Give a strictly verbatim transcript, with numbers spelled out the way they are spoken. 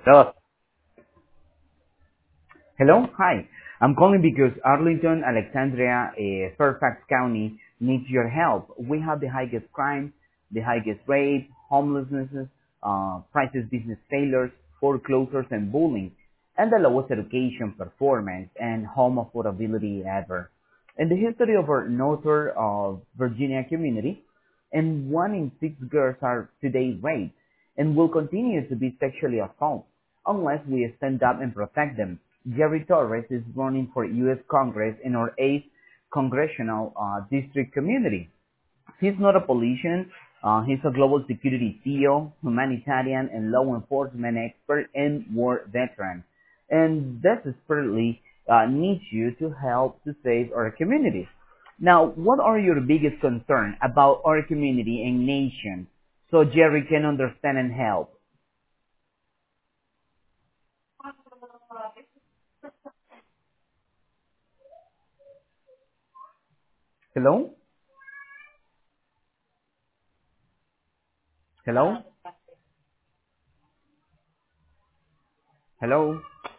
Hello. Hello. Hi. I'm calling because Arlington, Alexandria, uh, Fairfax County needs your help. We have the highest crime, the highest rate, homelessness, uh, prices business failures, foreclosures and bullying, and the lowest education performance and home affordability ever. In the history of our Northern uh, Virginia community, and one in six girls are today raped and will continue to be sexually assaulted unless we stand up and protect them. Jerry Torres is running for U S Congress in our eighth congressional uh, district community. He's not a politician. Uh, he's a global security C E O, humanitarian, and law enforcement expert and war veteran. And desperately uh, needs you to help to save our community. Now, what are your biggest concerns about our community and nation so Jerry can understand and help? Hello? Hello? Hello?